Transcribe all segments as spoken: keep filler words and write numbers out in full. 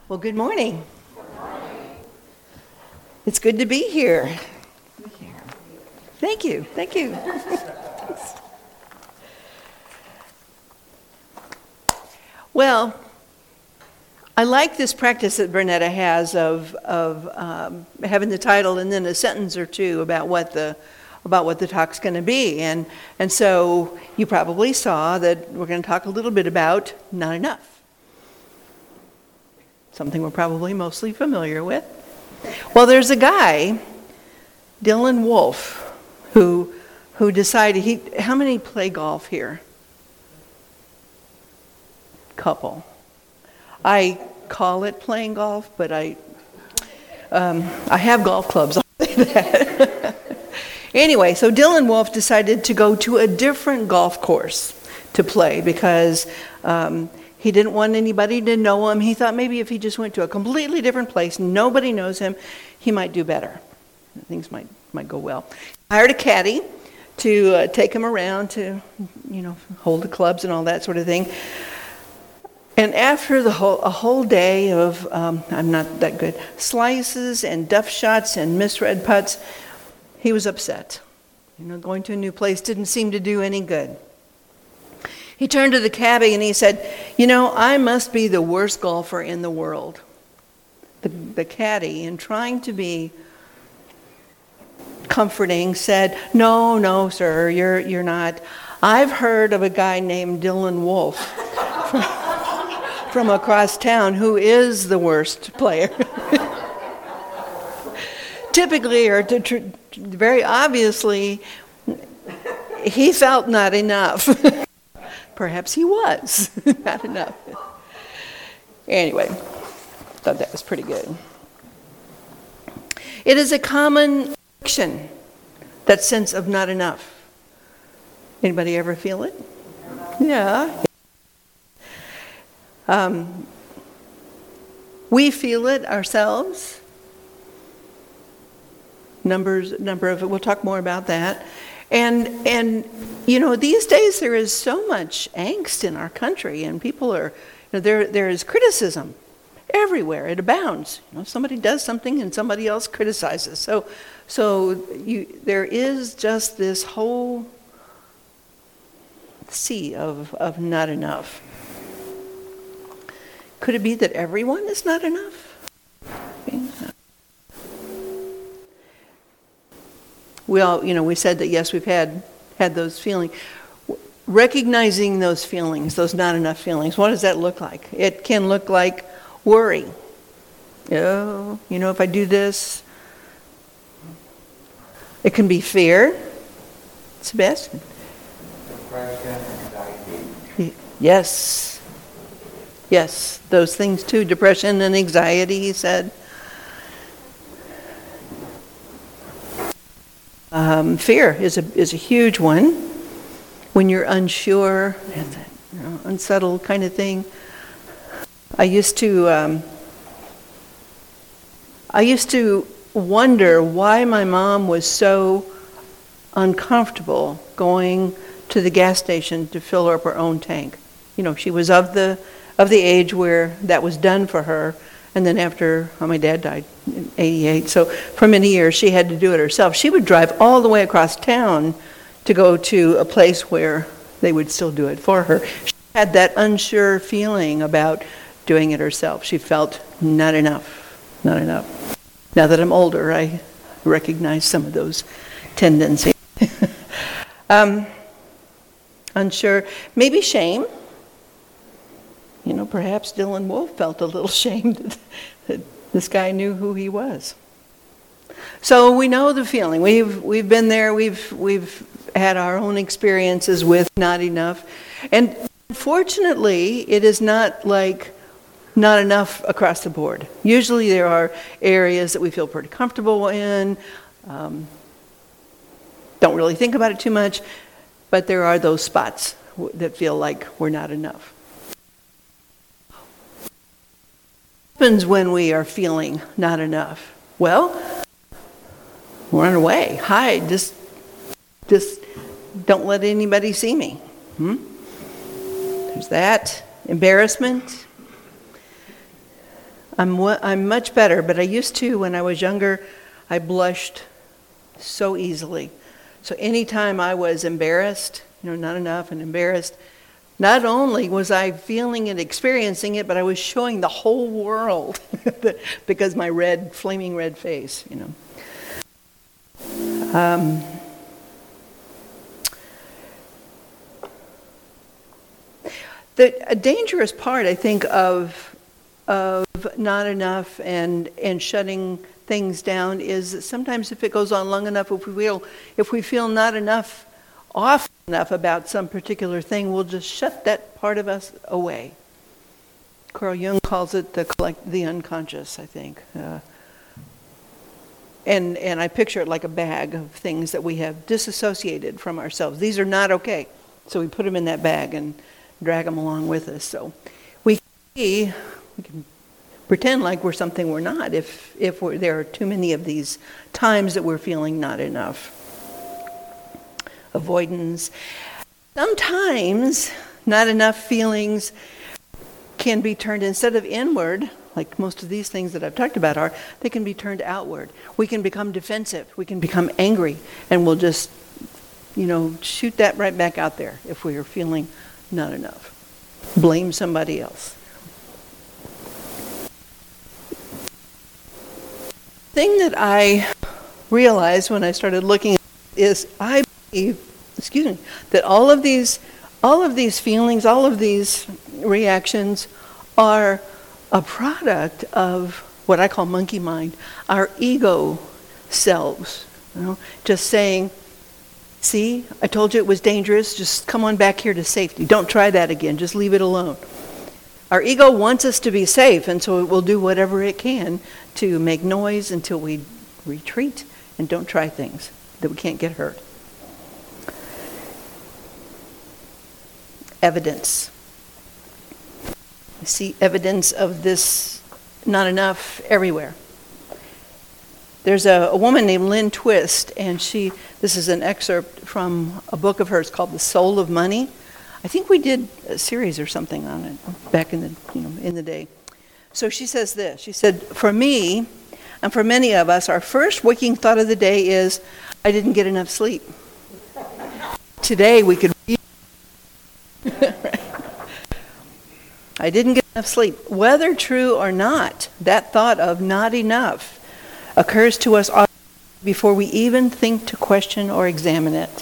Well, good morning. It's good to be here. Thank you. Thank you. Well, I like this practice that Bernetta has of of um, having the title and then a sentence or two about what the about what the talk's going to be, and and so you probably saw that we're going to talk a little bit about not enough. Something we're probably mostly familiar with. Well, there's a guy, Dylan Wolfe, who who decided he. How many play golf here? Couple. I call it playing golf, but I um, I have golf clubs. I'll say that. Anyway, so Dylan Wolfe decided to go to a different golf course to play because um, he didn't want anybody to know him. He thought maybe if he just went to a completely different place, nobody knows him, he might do better. Things might might go well. He hired a caddy to uh, take him around to, you know, hold the clubs and all that sort of thing. And after the whole a whole day of um, I'm not that good slices and duff shots and misread putts, he was upset. You know, going to a new place didn't seem to do any good. He turned to the caddy and he said, "You know, I must be the worst golfer in the world." The, the caddy, in trying to be comforting, said, "No, no, sir, you're you're not. I've heard of a guy named Dylan Wolfe from, from across town who is the worst player." Typically, or to, to, very obviously, he felt not enough. Perhaps he was not enough. Anyway, thought that was pretty good. It is a common action, that sense of not enough. Anybody ever feel it? Yeah. Um, we feel it ourselves. Numbers, number of, we'll talk more about that. And, and you know, these days there is so much angst in our country, and people are, you know, there there is criticism everywhere. It abounds. You know, somebody does something and somebody else criticizes. So, so you, there is just this whole sea of, of not enough. Could it be that everyone is not enough? We all, you know, we said that yes, we've had had those feelings. Recognizing those feelings, those not enough feelings, what does that look like? It can look like worry. Oh, you know, if I do this. It can be fear. Sebastian? Depression, anxiety. Yes. Yes, those things too. Depression and anxiety, he said. Um, fear is a is a huge one. When you're unsure, you know, unsettled kind of thing. I used to um, I used to wonder why my mom was so uncomfortable going to the gas station to fill up her own tank. You know, she was of the of the age where that was done for her. And then after, well, my dad died in eighty-eight, so for many years she had to do it herself. She would drive all the way across town to go to a place where they would still do it for her. She had that unsure feeling about doing it herself. She felt not enough, not enough. Now that I'm older, I recognize some of those tendencies. um, unsure, maybe shame. You know, perhaps Dylan Wolfe felt a little shamed that, that this guy knew who he was. So we know the feeling. We've we've been there. We've we've had our own experiences with not enough, and fortunately, it is not like not enough across the board. Usually, there are areas that we feel pretty comfortable in. Um, don't really think about it too much, but there are those spots that feel like we're not enough. What happens when we are feeling not enough? Well, run away, hide, just, just don't let anybody see me. Hmm? There's that. Embarrassment. I'm, wa- I'm much better, but I used to, when I was younger, I blushed so easily. So anytime I was embarrassed, you know, not enough and embarrassed, not only was I feeling and experiencing it, but I was showing the whole world because my red, flaming red face, you know. Um, the a dangerous part, I think, of of not enough and and shutting things down is that sometimes if it goes on long enough, if we feel if we feel not enough, often enough about some particular thing, we'll just shut that part of us away. Carl Jung calls it the collect, the unconscious, I think. Uh, and and I picture it like a bag of things that we have disassociated from ourselves. These are not okay, so we put them in that bag and drag them along with us. So we can, be, we can pretend like we're something we're not if if we're, there are too many of these times that we're feeling not enough. Avoidance. Sometimes not enough feelings can be turned, instead of inward, like most of these things that I've talked about are, they can be turned outward. We can become defensive, we can become angry, and we'll just, you know, shoot that right back out there if we are feeling not enough. Blame somebody else. The thing that I realized when I started looking is I believe, excuse me, that all of these all of these feelings, all of these reactions are a product of what I call monkey mind, our ego selves. You know, just saying, see, I told you it was dangerous, just come on back here to safety. Don't try that again, just leave it alone. Our ego wants us to be safe, and so it will do whatever it can to make noise until we retreat and don't try things that we can't get hurt. Evidence. I see evidence of this not enough everywhere. There's a, a woman named Lynn Twist, and she, this is an excerpt from a book of hers called The Soul of Money. I think we did a series or something on it back in the, you know, in the day. So she says this, she said, for me, and for many of us, our first waking thought of the day is, I didn't get enough sleep. Today we could read, I didn't get enough sleep. Whether true or not, that thought of not enough occurs to us before we even think to question or examine it.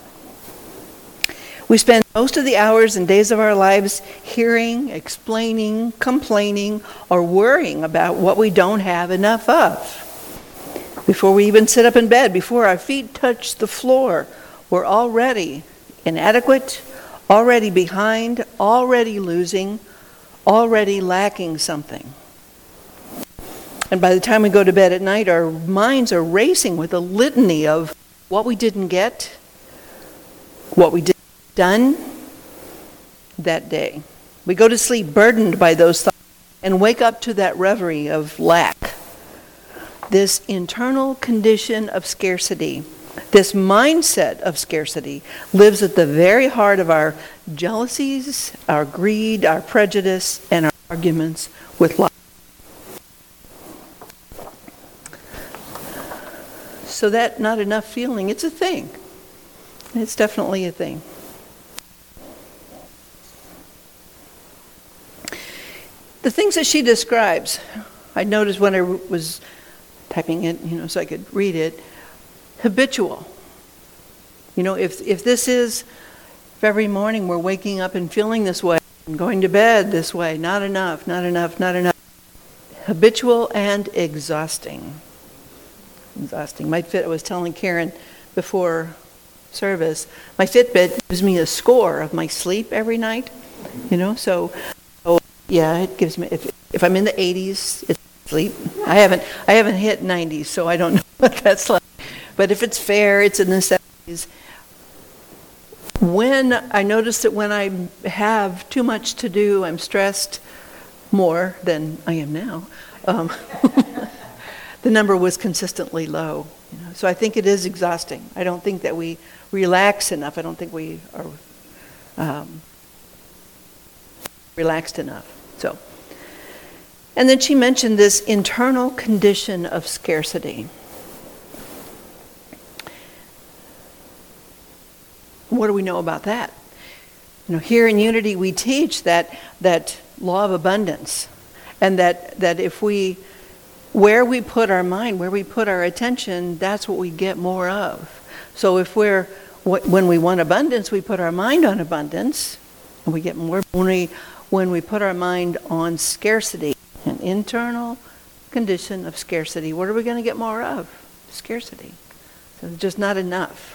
We spend most of the hours and days of our lives hearing, explaining, complaining, or worrying about what we don't have enough of. Before we even sit up in bed, before our feet touch the floor, we're already inadequate, already behind, already losing, already lacking something. And by the time we go to bed at night, our minds are racing with a litany of what we didn't get, what we didn't done that day. We go to sleep burdened by those thoughts and wake up to that reverie of lack. This internal condition of scarcity, this mindset of scarcity, lives at the very heart of our jealousies, our greed, our prejudice, and our arguments with life. So that not enough feeling, it's a thing. It's definitely a thing. The things that she describes, I noticed when I was typing it, you know, so I could read it, habitual. You know, if if this is, if every morning we're waking up and feeling this way, and going to bed this way, not enough, not enough, not enough. Habitual and exhausting. Exhausting. My Fit, I was telling Karen before service, my Fitbit gives me a score of my sleep every night, you know, so, so yeah, it gives me, if if I'm in the eighties, it's sleep. I haven't I haven't hit nineties, so I don't know what that's like. But if it's fair, it's in the seventies. When I notice that when I have too much to do, I'm stressed more than I am now. Um, the number was consistently low. You know? So I think it is exhausting. I don't think that we relax enough. I don't think we are um, relaxed enough. So, And then she mentioned this internal condition of scarcity. What do we know about that? You know, here in Unity we teach that that law of abundance, and that that if we, where we put our mind, where we put our attention, that's what we get more of. So if we're, when we want abundance, we put our mind on abundance, and we get more. When we, when we put our mind on scarcity, an internal condition of scarcity, what are we going to get more of? Scarcity. So it's just not enough.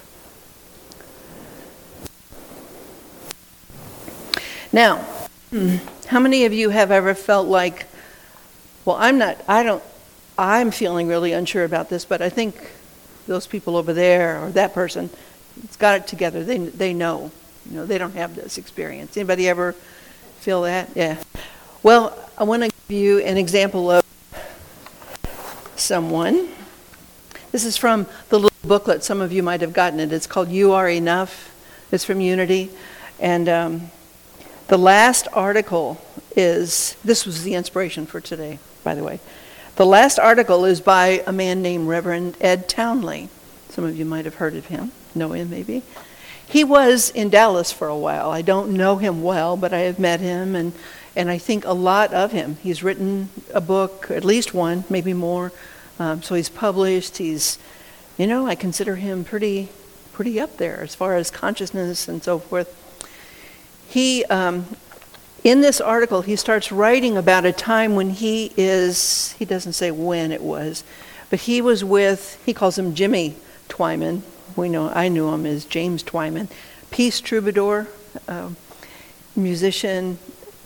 Now, how many of you have ever felt like, well, I'm not, I don't, I'm feeling really unsure about this, but I think those people over there or that person has got it together. They they know, you know, they don't have this experience. Anybody ever feel that? Yeah. Well, I want to give you an example of someone. This is from the little booklet. Some of you might have gotten it. It's called You Are Enough. It's from Unity. And um, the last article is, this was the inspiration for today, by the way. The last article is by a man named Reverend Ed Townley. Some of you might have heard of him, know him maybe. He was in Dallas for a while. I don't know him well, but I have met him, and, and I think a lot of him. He's written a book, at least one, maybe more. Um, so he's published. He's, you know, I consider him pretty, pretty up there as far as consciousness and so forth. He, um, in this article, he starts writing about a time when he is, he doesn't say when it was, but he was with, he calls him Jimmy Twyman. We know, I knew him as James Twyman. Peace troubadour, uh, musician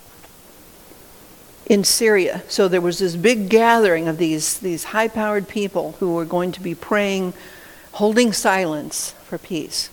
in Syria. So there was this big gathering of these, these high-powered people who were going to be praying, holding silence for peace.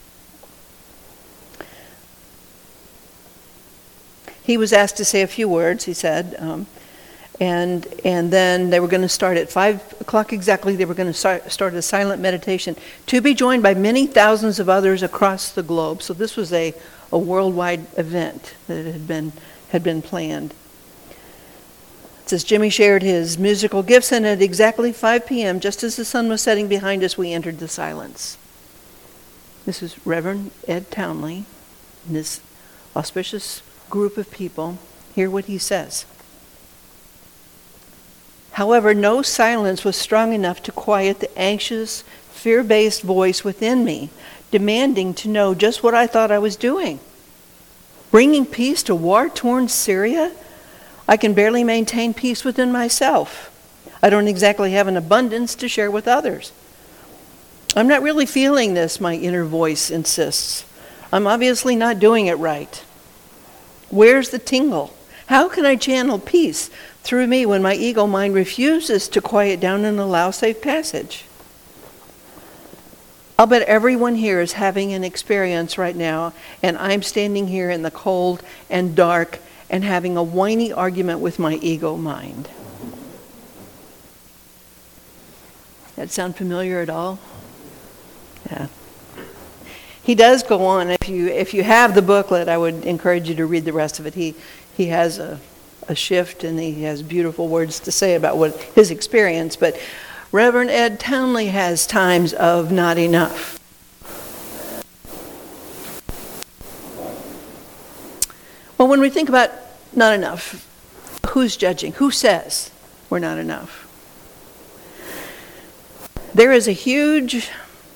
He was asked to say a few words, he said, um, and and then they were going to start at five o'clock exactly. They were going to start, start a silent meditation to be joined by many thousands of others across the globe. So this was a, a worldwide event that had been had been planned. It says Jimmy shared his musical gifts, and at exactly five p.m., just as the sun was setting behind us, we entered the silence. This is Reverend Ed Townley and this auspicious group of people. Hear what he says. However, no silence was strong enough to quiet the anxious, fear-based voice within me, demanding to know just what I thought I was doing. Bringing peace to war-torn Syria? I can barely maintain peace within myself. I don't exactly have an abundance to share with others. I'm not really feeling this, my inner voice insists. I'm obviously not doing it right. Where's the tingle? How can I channel peace through me when my ego mind refuses to quiet down and allow safe passage? I'll bet everyone here is having an experience right now, and I'm standing here in the cold and dark and having a whiny argument with my ego mind. That sound familiar at all? Yeah. He does go on. If you if you have the booklet, I would encourage you to read the rest of it. He he has a, a shift, and he has beautiful words to say about what his experience. But Reverend Ed Townley has times of not enough. Well, when we think about not enough, who's judging? Who says we're not enough? There is a huge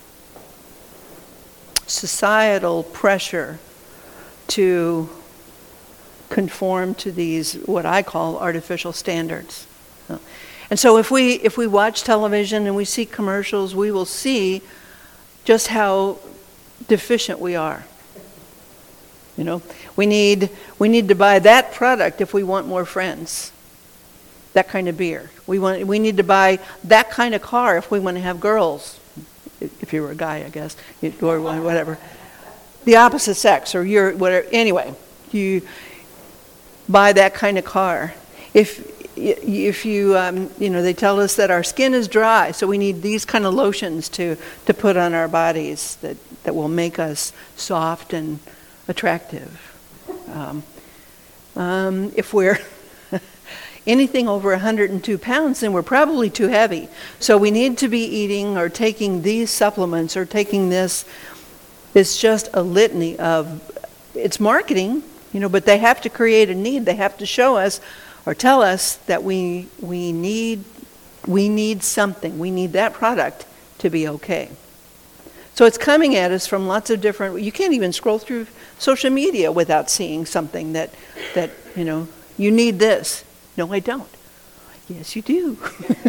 societal pressure to conform to these, what I call artificial standards. And so if we if we watch television and we see commercials, we will see just how deficient we are. You know, we need we need to buy that product if we want more friends. That kind of beer. We want we need to buy that kind of car if we want to have girls. If you were a guy, I guess, or whatever. The opposite sex, or you're whatever. Anyway, you buy that kind of car. If if you um, you know, they tell us that our skin is dry, so we need these kind of lotions to to put on our bodies that that will make us soft and attractive. Um, um, if we're anything over one hundred two pounds, then we're probably too heavy. So we need to be eating or taking these supplements or taking this. It's just a litany of, it's marketing, you know, but they have to create a need. They have to show us or tell us that we we need we need something. We need that product to be okay. So it's coming at us from lots of different, you can't even scroll through social media without seeing something that, that you know, you need this. No, I don't. Yes, you do.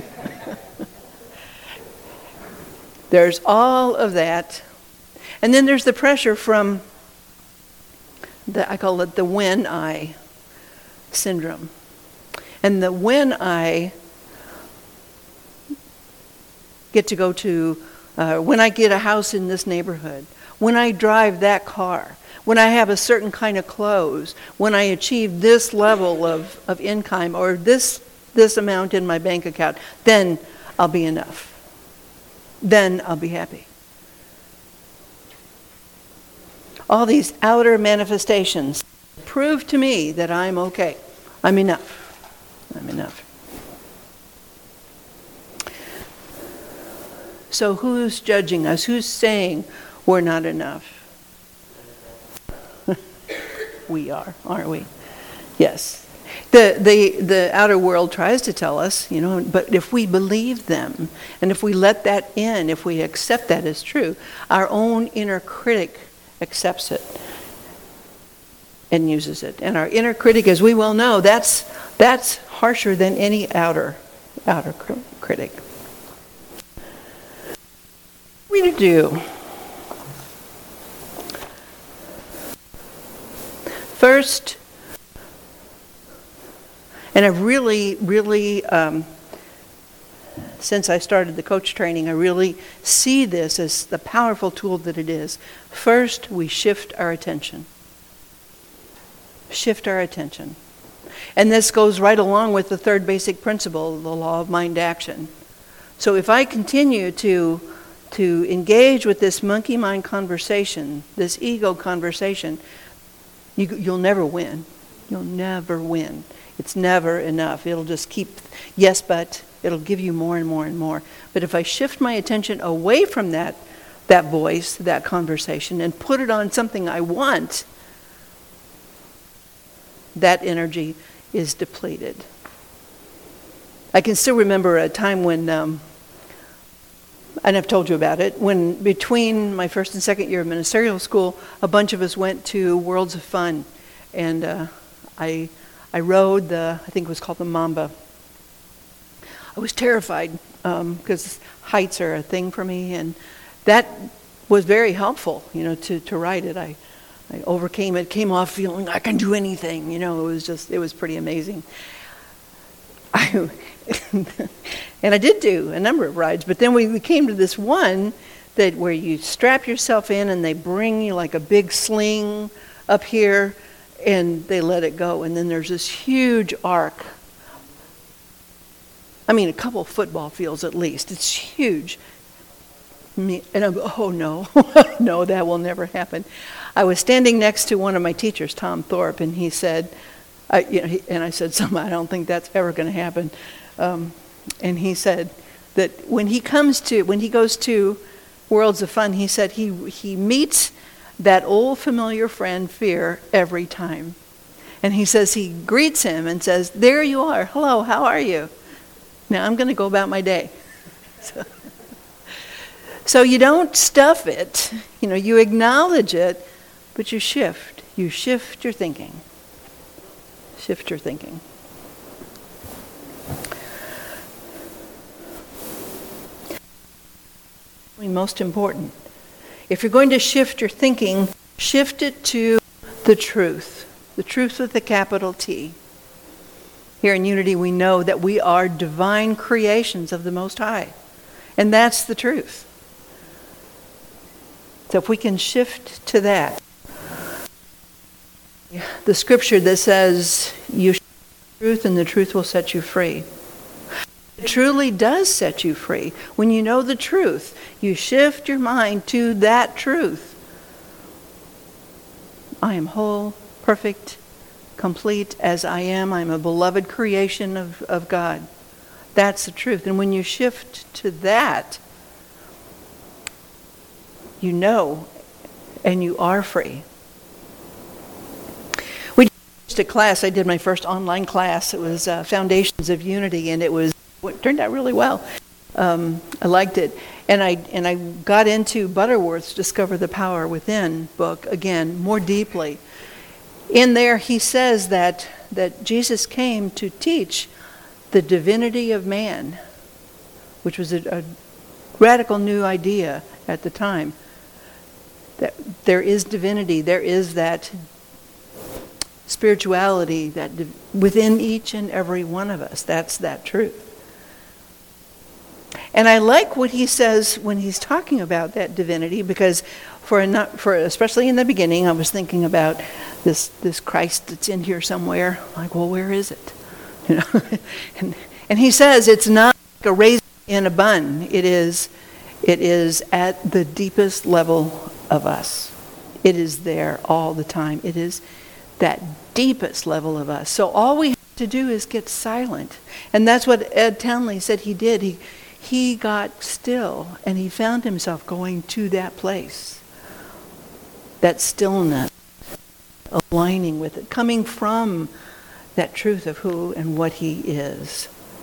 There's all of that. And then there's the pressure from, the, I call it the when I syndrome. And the when I get to go to, uh, when I get a house in this neighborhood, when I drive that car, when I have a certain kind of clothes, when I achieve this level of, of income or this this amount in my bank account, then I'll be enough. Then I'll be happy. All these outer manifestations prove to me that I'm okay. I'm enough. I'm enough. So who's judging us? Who's saying we're not enough? We are, aren't we? Yes. The, the, the outer world tries to tell us, you know, but if we believe them, and if we let that in, if we accept that as true, our own inner critic accepts it and uses it. And our inner critic, as we well know, that's, that's harsher than any outer, outer critic. What are we to do? First, and I've really, really, um, since I started the coach training, I really see this as the powerful tool that it is. First, we shift our attention. Shift our attention. And this goes right along with the third basic principle, the law of mind action. So if I continue to, to engage with this monkey mind conversation, this ego conversation, you, you'll never win. You'll never win. It's never enough. It'll just keep, yes, but it'll give you more and more and more. But if I shift my attention away from that, that voice, that conversation, and put it on something I want, that energy is depleted. I can still remember a time when, um, and I've told you about it, when between my first and second year of ministerial school, a bunch of us went to Worlds of Fun. And uh, I I rode the, I think it was called the Mamba. I was terrified because um, heights are a thing for me, and that was very helpful, you know, to, to ride it. I, I overcame it, came off feeling I can do anything, you know, it was just, it was pretty amazing. I, and I did do a number of rides, but then we, we came to this one that where you strap yourself in and they bring you like a big sling up here, and they let it go, and then there's this huge arc. I mean, a couple football fields at least. It's huge. Me, and I'm, oh no, no, that will never happen. I was standing next to one of my teachers, Tom Thorpe, and he said, I, you know, he, and I said, "Something, I don't think that's ever going to happen." Um, and he said that when he comes to, when he goes to Worlds of Fun, he said he he meets that old familiar friend, fear, every time. And he says he greets him and says, "There you are. Hello, how are you? Now I'm going to go about my day." So, so you don't stuff it. You know, you acknowledge it, but you shift. You shift your thinking. Shift your thinking. Most important. If you're going to shift your thinking, shift it to the truth. The truth with a capital T. Here in Unity, we know that we are divine creations of the Most High. And that's the truth. So if we can shift to that. The scripture that says, "You shift the truth and the truth will set you free." It truly does set you free. When you know the truth, you shift your mind to that truth. I am whole, perfect, complete as I am. I'm a beloved creation of, of God. That's the truth. And when you shift to that, you know, and you are free. We did a class. I did my first online class. It was uh, Foundations of Unity, and it was it turned out really well. Um, I liked it, and I and I got into Butterworth's "Discover the Power Within" book again more deeply. In there, he says that that Jesus came to teach the divinity of man, which was a, a radical new idea at the time. That there is divinity, there is that spirituality that div- within each and every one of us. That's that truth. And I like what he says when he's talking about that divinity, because for a not, for especially in the beginning, I was thinking about this this Christ that's in here somewhere. Like, well, where is it? You know, and and he says it's not like a raisin in a bun. It is it is at the deepest level of us. It is there all the time. It is that deepest level of us. So all we have to do is get silent. And that's what Ed Townley said he did. He he got still and he found himself going to that place. That stillness, aligning with it, coming from that truth of who and what he is.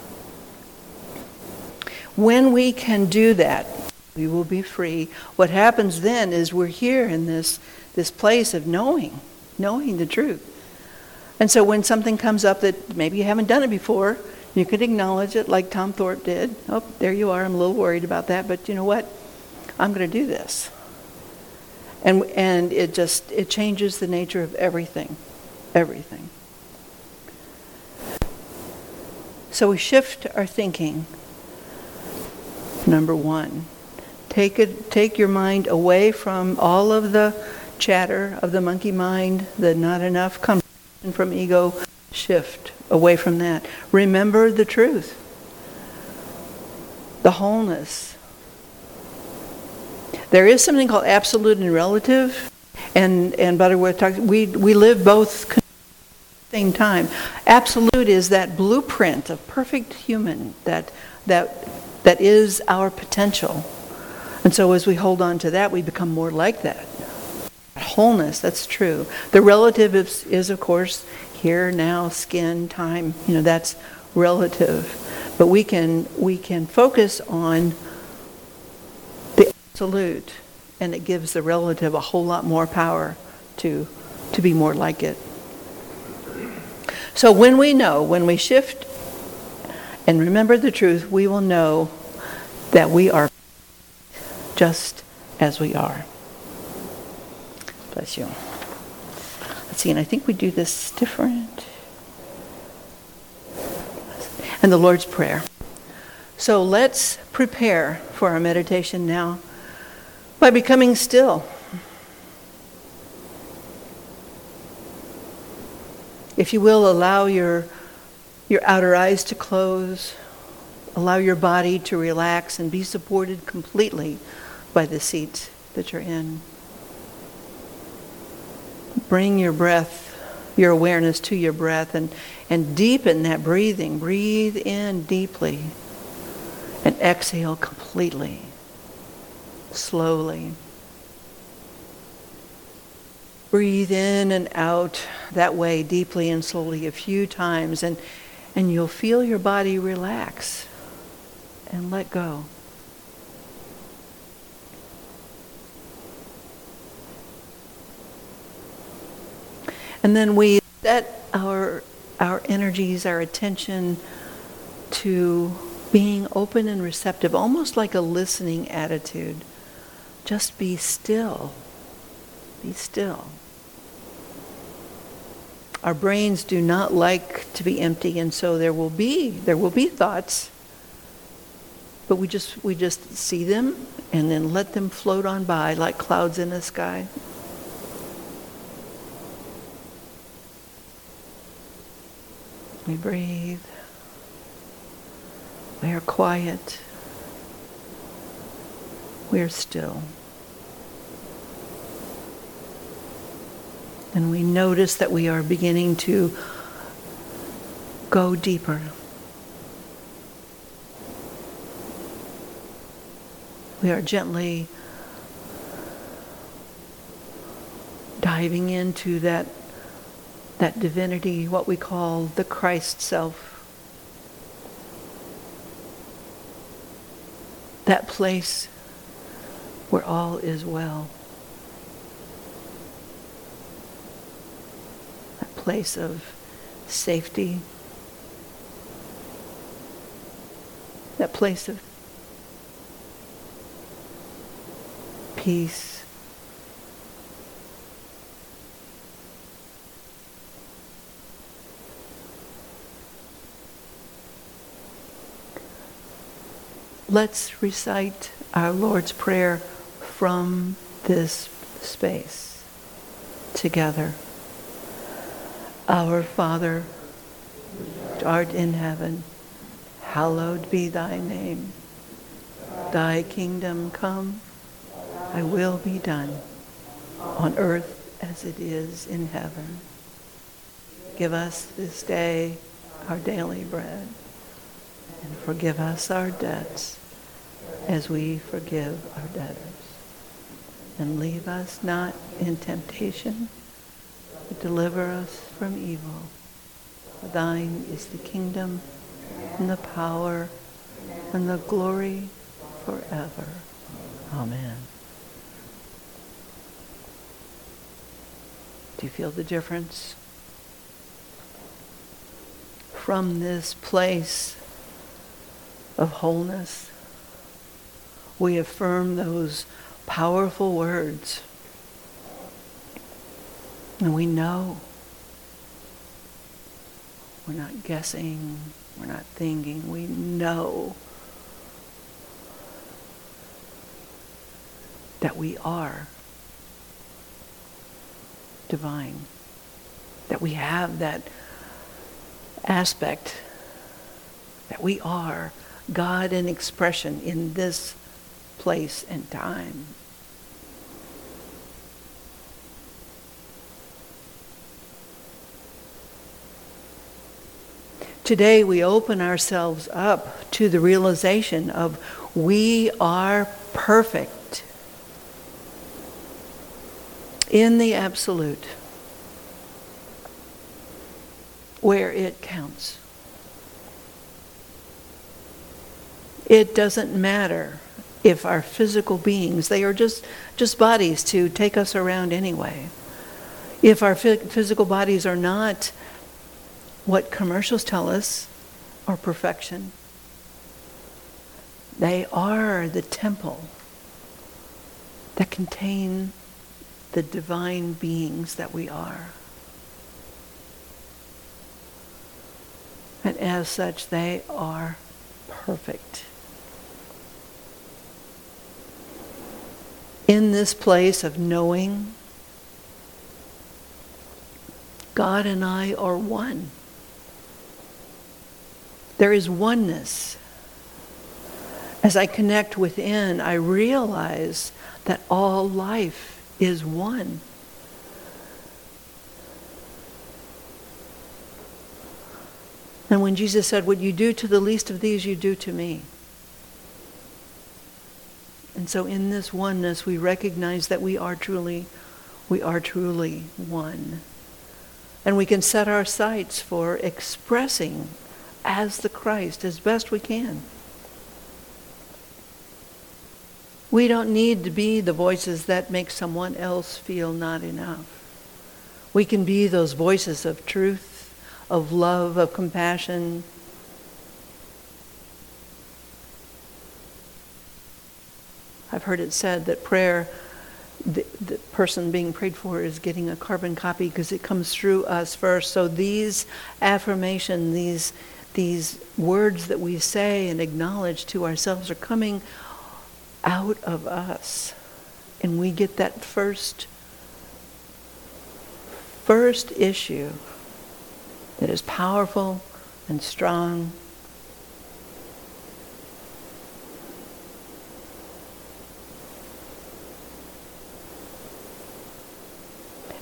When we can do that, we will be free. What happens then is we're here in this, this place of knowing, knowing the truth. And so when something comes up that maybe you haven't done it before, you could acknowledge it like Tom Thorpe did. Oh, there you are. I'm a little worried about that, but you know what? I'm going to do this. And and it just, it changes the nature of everything. Everything. So we shift our thinking. Number one. Take it, take your mind away from all of the chatter of the monkey mind, the not enough, come from ego. Shift away from that. Remember the truth, the wholeness. There is something called absolute and relative, and and Butterworth talks. We we live both at the same time. Absolute is that blueprint of perfect human that that that is our potential. And so as we hold on to that, we become more like that. Wholeness, that's true. The relative is, is, of course, here, now, skin, time. You know, that's relative. But we can we can focus on the absolute, and it gives the relative a whole lot more power to to be more like it. So when we know, when we shift and remember the truth, we will know that we are just as we are. Bless you. Let's see, and I think we do this different. And the Lord's Prayer. So let's prepare for our meditation now by becoming still. If you will, allow your, your outer eyes to close. Allow your body to relax and be supported completely by the seat that you're in. Bring your breath, your awareness to your breath, and, and deepen that breathing. Breathe in deeply and exhale completely, slowly. Breathe in and out that way, deeply and slowly, a few times, and, and you'll feel your body relax and let go. And then we set our our energies, our attention to being open and receptive, almost like a listening attitude. Just be still. Be still. Our brains do not like to be empty, and so there will be there will be thoughts. But we just we just see them and then let them float on by like clouds in the sky. We breathe. We are quiet. We are still. And we notice that we are beginning to go deeper. We are gently diving into that, that divinity, what we call the Christ self. That place where all is well. That place of safety. That place of peace. Let's recite our Lord's Prayer from this space together. Our Father, which art in heaven, hallowed be thy name. Thy kingdom come, thy will be done, on earth as it is in heaven. Give us this day our daily bread, and forgive us our debts as we forgive our debtors. And leave us not in temptation, but deliver us from evil. For thine is the kingdom, and the power, and the glory forever. Amen. Do you feel the difference? From this place of wholeness, we affirm those powerful words. And we know. We're not guessing. We're not thinking. We know that we are divine. That we have that aspect, that we are God in expression in this place and time. Today we open ourselves up to the realization of we are perfect in the absolute, where it counts. It doesn't matter if our physical beings, they are just, just bodies to take us around anyway. If our physical bodies are not what commercials tell us are perfection, they are the temple that contain the divine beings that we are. And as such, they are perfect. In this place of knowing, God and I are one. There is oneness. As I connect within, I realize that all life is one. And when Jesus said, "What you do to the least of these, you do to me." And so in this oneness, we recognize that we are truly, we are truly one. And we can set our sights for expressing as the Christ as best we can. We don't need to be the voices that make someone else feel not enough. We can be those voices of truth, of love, of compassion. I've heard it said that prayer, the, the person being prayed for is getting a carbon copy because it comes through us first. So these affirmations, these, these words that we say and acknowledge to ourselves are coming out of us. And we get that first, first issue that is powerful and strong.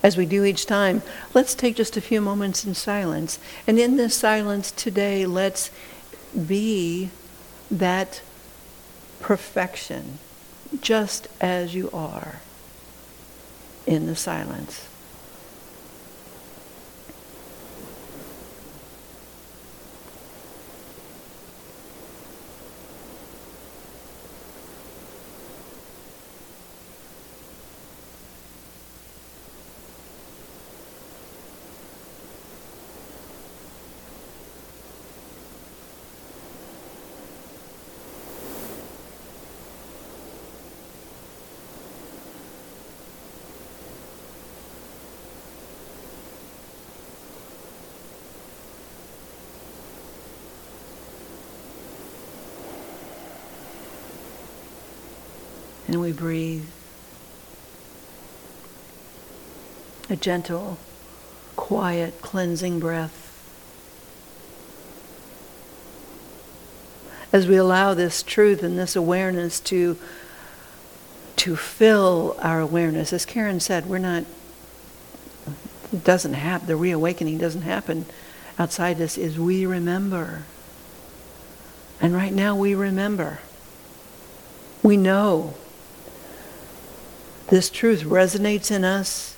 as we do each time, let's take just a few moments in silence. And in this silence today, let's be that perfection, just as you are, in the silence. And we breathe a gentle, quiet, cleansing breath. As we allow this truth and this awareness to, to fill our awareness. As Karen said, we're not, it doesn't happen, the reawakening doesn't happen outside us, is we remember. And right now we remember. We know. This truth resonates in us.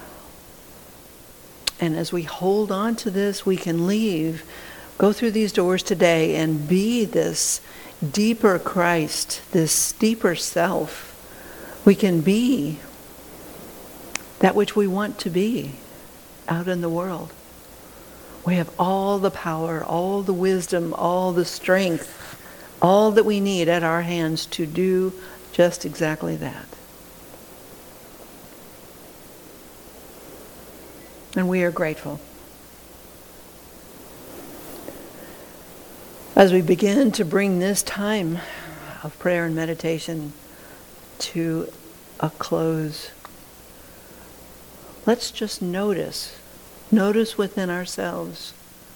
And as we hold on to this, we can leave, go through these doors today and be this deeper Christ, this deeper self. We can be that which we want to be out in the world. We have all the power, all the wisdom, all the strength, all that we need at our hands to do just exactly that. And we are grateful. As we begin to bring this time of prayer and meditation to a close, let's just notice, notice within ourselves,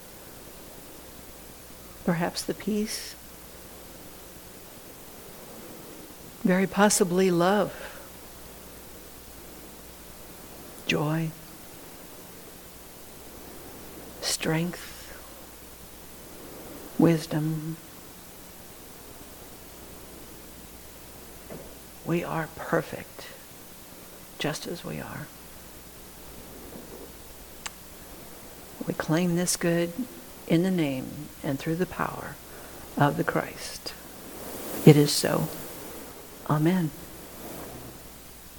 perhaps the peace, very possibly love, joy, strength, wisdom. We are perfect, just as we are. We claim this good in the name and through the power of the Christ. It is so. Amen.